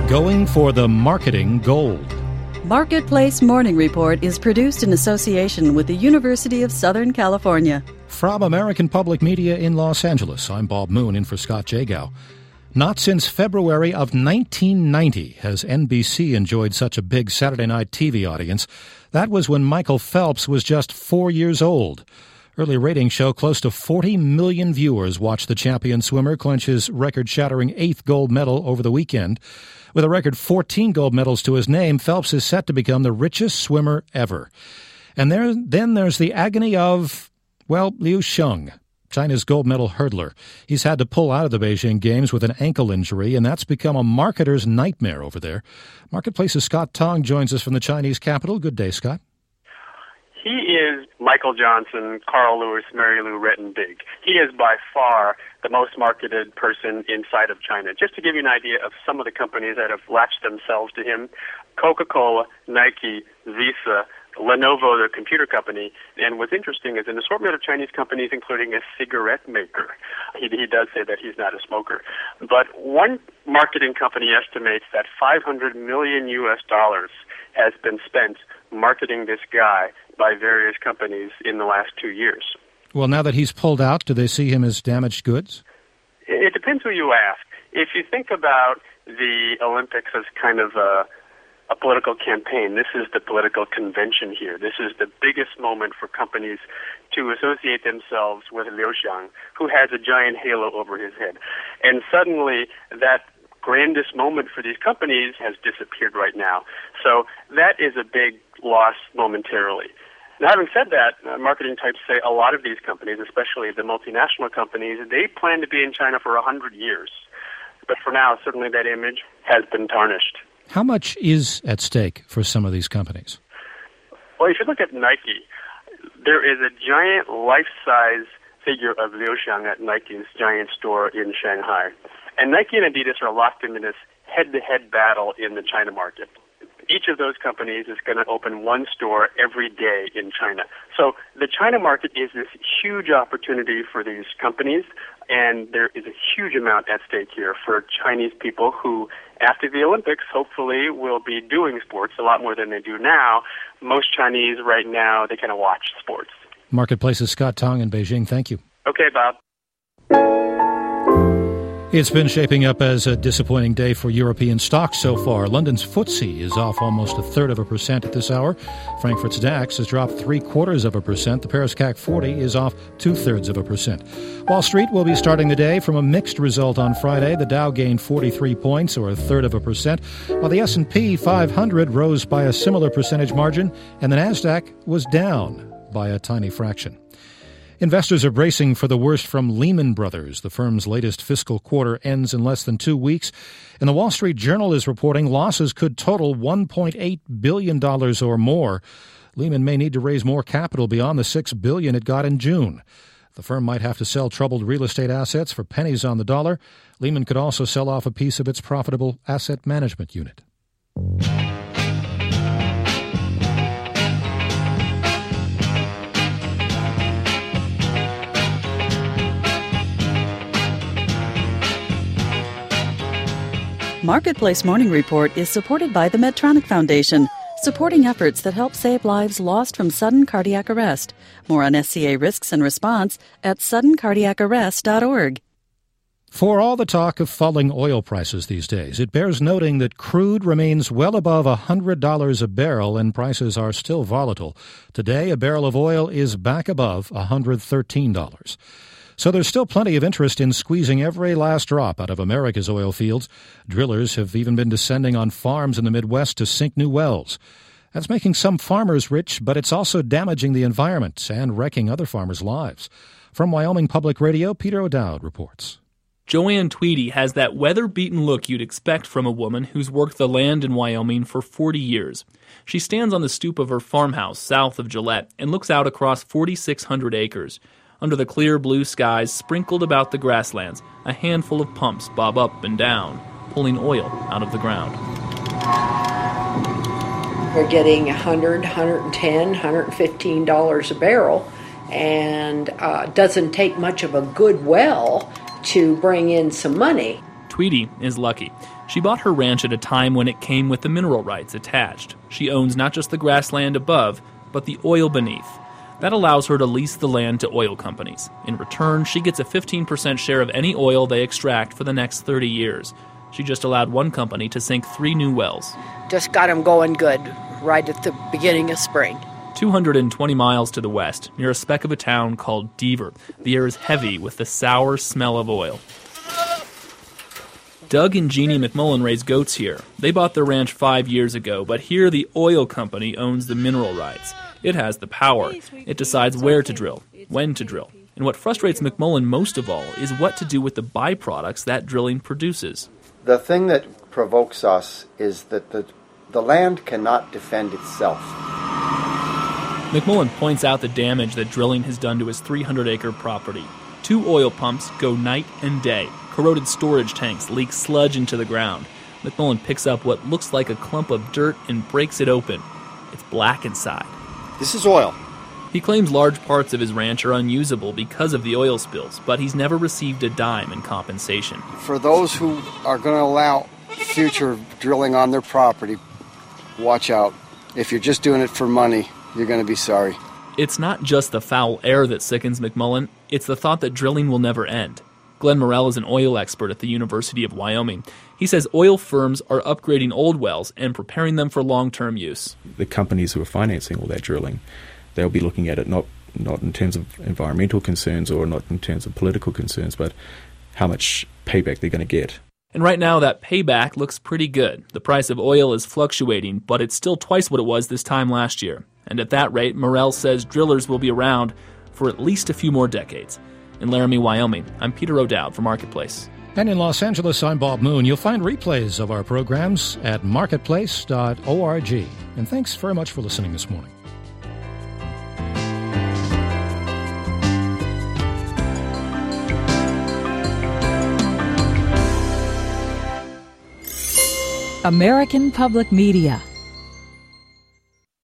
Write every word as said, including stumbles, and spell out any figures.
Going for the marketing gold. Marketplace Morning Report is produced in association with the University of Southern California. From American Public Media in Los Angeles, I'm Bob Moon in for Scott Jagow. Not since February of nineteen ninety has N B C enjoyed such a big Saturday night T V audience. That was when Michael Phelps was just four years old. Early ratings show close to forty million viewers watched the champion swimmer clinch his record-shattering eighth gold medal over the weekend. With a record fourteen gold medals to his name, Phelps is set to become the richest swimmer ever. And there, then there's the agony of, well, Liu Xiong, China's gold medal hurdler. He's had to pull out of the Beijing Games with an ankle injury, and that's become a marketer's nightmare over there. Marketplace's Scott Tong joins us from the Chinese capital. Good day, Scott. He is Michael Johnson, Carl Lewis, Mary Lou Retton big. He is by far the most marketed person inside of China. Just to give you an idea of some of the companies that have latched themselves to him, Coca-Cola, Nike, Visa, Lenovo, the computer company, and what's interesting is an assortment of Chinese companies, including a cigarette maker. He, he does say that he's not a smoker. But one marketing company estimates that five hundred million U S dollars has been spent marketing this guy by various companies in the last two years. Well, now that he's pulled out, do they see him as damaged goods? It depends who you ask. If you think about the Olympics as kind of a a political campaign. This is the political convention here. This is the biggest moment for companies to associate themselves with Liu Xiong, who has a giant halo over his head. And suddenly, that grandest moment for these companies has disappeared right now. So that is a big loss momentarily. Now, having said that, uh, marketing types say a lot of these companies, especially the multinational companies, they plan to be in China for one hundred years. But for now, certainly that image has been tarnished. How much is at stake for some of these companies? Well, if you look at Nike, there is a giant life-size figure of Liu Xiong at Nike's giant store in Shanghai. And Nike and Adidas are locked into this head-to-head battle in the China market. Each of those companies is going to open one store every day in China. So the China market is this huge opportunity for these companies, and there is a huge amount at stake here for Chinese people who, after the Olympics, hopefully will be doing sports a lot more than they do now. Most Chinese right now, they kind of watch sports. Marketplace's Scott Tong in Beijing. Thank you. Okay, Bob. It's been shaping up as a disappointing day for European stocks so far. London's F T S E is off almost a third of a percent at this hour. Frankfurt's DAX has dropped three quarters of a percent. The Paris C A C forty is off two thirds of a percent. Wall Street will be starting the day from a mixed result on Friday. The Dow gained forty-three points, or a third of a percent, while the S and P five hundred rose by a similar percentage margin, and the NASDAQ was down by a tiny fraction. Investors are bracing for the worst from Lehman Brothers. The firm's latest fiscal quarter ends in less than two weeks, and the Wall Street Journal is reporting losses could total one point eight billion dollars or more. Lehman may need to raise more capital beyond the six billion dollars it got in June. The firm might have to sell troubled real estate assets for pennies on the dollar. Lehman could also sell off a piece of its profitable asset management unit. Marketplace Morning Report is supported by the Medtronic Foundation, supporting efforts that help save lives lost from sudden cardiac arrest. More on S C A risks and response at sudden cardiac arrest dot org. For all the talk of falling oil prices these days, it bears noting that crude remains well above one hundred dollars a barrel and prices are still volatile. Today, a barrel of oil is back above one hundred thirteen dollars. So there's still plenty of interest in squeezing every last drop out of America's oil fields. Drillers have even been descending on farms in the Midwest to sink new wells. That's making some farmers rich, but it's also damaging the environment and wrecking other farmers' lives. From Wyoming Public Radio, Peter O'Dowd reports. Joanne Tweedy has that weather-beaten look you'd expect from a woman who's worked the land in Wyoming for forty years. She stands on the stoop of her farmhouse south of Gillette and looks out across forty-six hundred acres. Under the clear blue skies sprinkled about the grasslands, a handful of pumps bob up and down, pulling oil out of the ground. We're getting one hundred dollars, one hundred ten dollars, one hundred fifteen dollars a barrel, and uh, doesn't take much of a good well to bring in some money. Tweedy is lucky. She bought her ranch at a time when it came with the mineral rights attached. She owns not just the grassland above, but the oil beneath. That allows her to lease the land to oil companies. In return, she gets a fifteen percent share of any oil they extract for the next thirty years. She just allowed one company to sink three new wells. Just got them going good right at the beginning of spring. two hundred twenty miles to the west, near a speck of a town called Deaver, the air is heavy with the sour smell of oil. Doug and Jeannie McMullen raise goats here. They bought their ranch five years ago, but here the oil company owns the mineral rights. It has the power. It decides where to drill, when to drill. And what frustrates McMullen most of all is what to do with the byproducts that drilling produces. The thing that provokes us is that the, the land cannot defend itself. McMullen points out the damage that drilling has done to his three hundred acre property. Two oil pumps go night and day. Corroded storage tanks leak sludge into the ground. McMullen picks up what looks like a clump of dirt and breaks it open. It's black inside. This is oil. He claims large parts of his ranch are unusable because of the oil spills, but he's never received a dime in compensation. For those who are going to allow future drilling on their property, watch out. If you're just doing it for money, you're going to be sorry. It's not just the foul air that sickens McMullen, it's the thought that drilling will never end. Glenn Morrell is an oil expert at the University of Wyoming. He says oil firms are upgrading old wells and preparing them for long-term use. The companies who are financing all that drilling, they'll be looking at it not, not in terms of environmental concerns or not in terms of political concerns, but how much payback they're going to get. And right now, that payback looks pretty good. The price of oil is fluctuating, but it's still twice what it was this time last year. And at that rate, Morrell says drillers will be around for at least a few more decades. In Laramie, Wyoming, I'm Peter O'Dowd for Marketplace. And in Los Angeles, I'm Bob Moon. You'll find replays of our programs at marketplace dot org. And thanks very much for listening this morning. American Public Media